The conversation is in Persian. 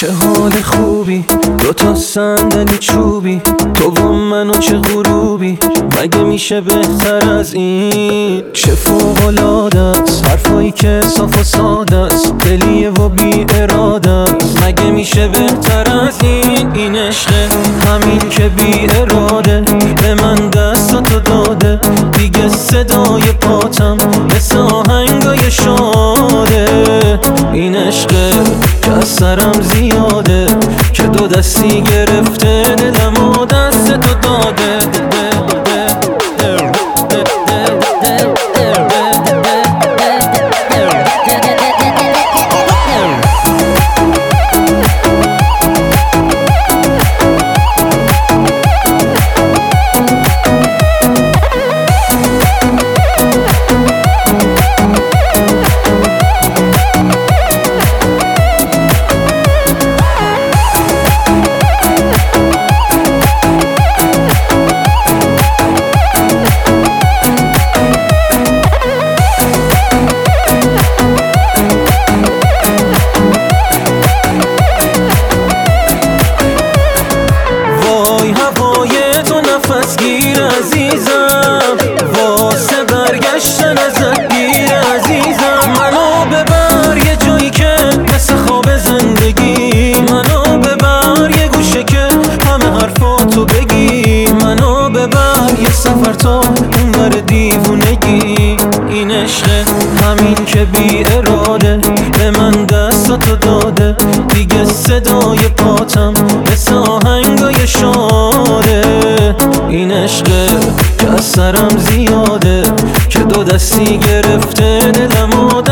چه حال خوبی، دوتا صندلی چوبی، تو و من و چه غروبی، مگه میشه بهتر از این؟ چه فوق‌العاده است حرفایی که صاف و ساده است، دلیه و بی اراده است، مگه میشه بهتر از این؟ این عشقه همین که بی اراده به من دستاتو داده، دیگه صدای پاتم مثل آهنگای شاده. این عشقه که از سرم زیاده، که دو دستی گرفته دلم و دست تو داده. گیر عزیزم واسه برگشتن ازت گیر عزیزم، منو ببر یه جایی که مثل خواب زندگی، منو ببر یه گوشه که همه حرفاتو بگی، منو ببر یه سفر تا اونور دیوونگی. این عشقه همین که بی اراده به من دستاتو داده، دیگه صدای پاتم مثل آهنگای شاده. این عشقه که از سرم زیاده، که دو دستی گرفته دلم و